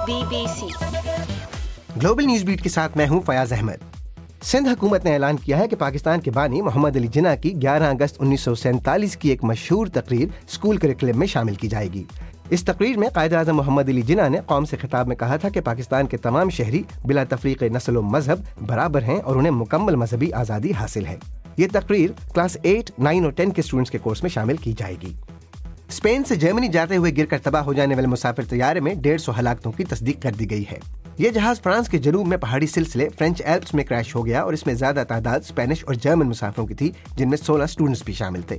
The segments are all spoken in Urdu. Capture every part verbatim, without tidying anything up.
Be B C global news beat کے ساتھ میں ہوں فیاض احمد۔ سندھ حکومت نے اعلان کیا ہے کہ پاکستان کے بانی محمد علی جناح کی گیارہ اگست انیس سو سینتالیس کی ایک مشہور تقریر اسکول کریکولم میں شامل کی جائے گی۔ اس تقریر میں قائد اعظم محمد علی جناح نے قوم سے خطاب میں کہا تھا کہ پاکستان کے تمام شہری بلا تفریق نسل و مذہب برابر ہیں اور انہیں مکمل مذہبی آزادی حاصل ہے۔ یہ تقریر کلاس ایٹ، نائن اور ٹین کے اسٹوڈنٹس کے کورس میں شامل کی جائے گی۔ اسپین سے جرمنی جاتے ہوئے گر کر تباہ ہو جانے والے مسافر طیارے میں ڈیڑھ سو ہلاکتوں کی تصدیق کر دی گئی ہے۔ یہ جہاز فرانس کے جنوب میں پہاڑی سلسلے فرینچ ایلپس میں کریش ہو گیا اور اس میں زیادہ تعداد اسپینش اور جرمن مسافروں کی تھی، جن میں سولہ اسٹوڈنٹس بھی شامل تھے۔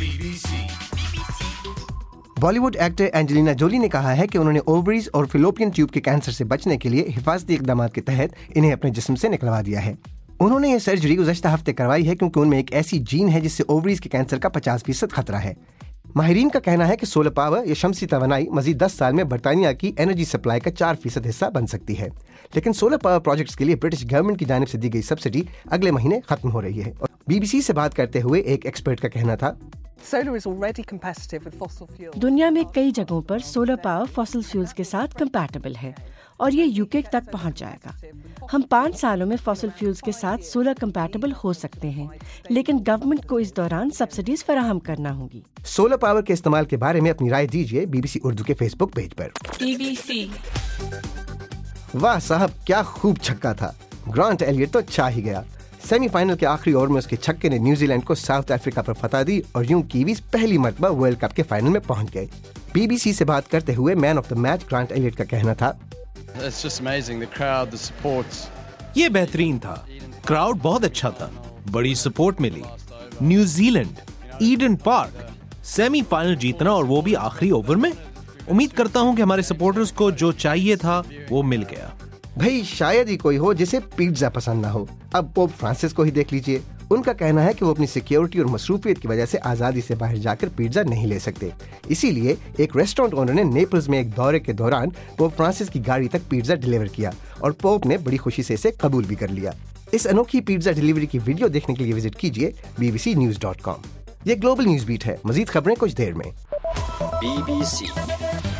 Bollywood actor Angelina Jolie نے کہا ہے کہ انہوں نے اووریز اور فیلوپین ٹیوب کے کینسر سے بچنے کے لیے حفاظتی اقدامات کے تحت انہیں اپنے جسم سے نکلوا دیا ہے۔ انہوں نے یہ سرجری گزشتہ ہفتے کروائی ہے کیونکہ ان میں ایک ایسی جین ہے جس سے اووریز کے کینسر کا پچاس فیصد خطرہ ہے۔ ماہرین کا کہنا ہے کہ سولر پاور یا شمسی توانائی مزید دس سال میں برطانیہ کی انرجی سپلائی کا چار فیصد حصہ بن سکتی ہے، لیکن سولر پاور پروجیکٹس کے لیے برٹش گورنمنٹ کی جانب سے دی گئی سبسڈی اگلے مہینے ختم ہو رہی ہے۔ اور بی بی سی سے بات کرتے ہوئے ایک ایکسپرٹ کا کہنا تھا، دنیا میں کئی جگہوں پر سولر پاور فاسل فیولز کے ساتھ کمپیٹیبل ہے اور یہ یو کے تک پہنچ جائے گا۔ ہم پانچ سالوں میں فاسل فیولز کے ساتھ سولر کمپیٹیبل ہو سکتے ہیں، لیکن گورنمنٹ کو اس دوران سبسڈیز فراہم کرنا ہوگی۔ سولر پاور کے استعمال کے بارے میں اپنی رائے دیجیے بی بی سی اردو کے فیس بک پیج پر۔ بی بی سی واہ صاحب، کیا خوب چھکا تھا! گرانٹ ایلیٹ تو چھا ہی گیا۔ سیمی فائنل کے آخری اوور میں اس کے چھکے نے نیوزی لینڈ کو ساؤتھ افریقہ پر فتح دی اور یوں کیویز پہلی مرتبہ ورلڈ کپ کے فائنل میں پہنچ گئے۔ بی بی سی سے بات کرتے ہوئے man of the match Grant Elliott کا کہنا تھا، یہ بہترین تھا، کراؤڈ بہت اچھا تھا، بڑی سپورٹ ملی۔ New Zealand, Eden Park, semi final جیتنا اور وہ بھی آخری اوور میں۔ امید کرتا ہوں کہ ہمارے سپورٹرز کو جو چاہیے تھا وہ مل گیا۔ بھائی شاید ہی کوئی ہو جسے پیزا پسند نہ ہو۔ اب پوپ فرانسس کو ہی دیکھ لیجئے، ان کا کہنا ہے کہ وہ اپنی سیکیورٹی اور مصروفیت کی وجہ سے آزادی سے باہر جا کر پیزا نہیں لے سکتے، اسی لیے ایک ریسٹورینٹ اونر نے نیپلز میں ایک دورے کے دوران پوپ فرانسس کی گاڑی تک پیزا ڈیلیور کیا اور پوپ نے بڑی خوشی سے اسے قبول بھی کر لیا۔ اس انوکھی پیزا ڈیلیوری کی ویڈیو دیکھنے کے لیے وزٹ کیجیے B B C news dot com. یہ گلوبل نیوز بیٹ ہے، مزید خبریں کچھ دیر میں۔ Be B C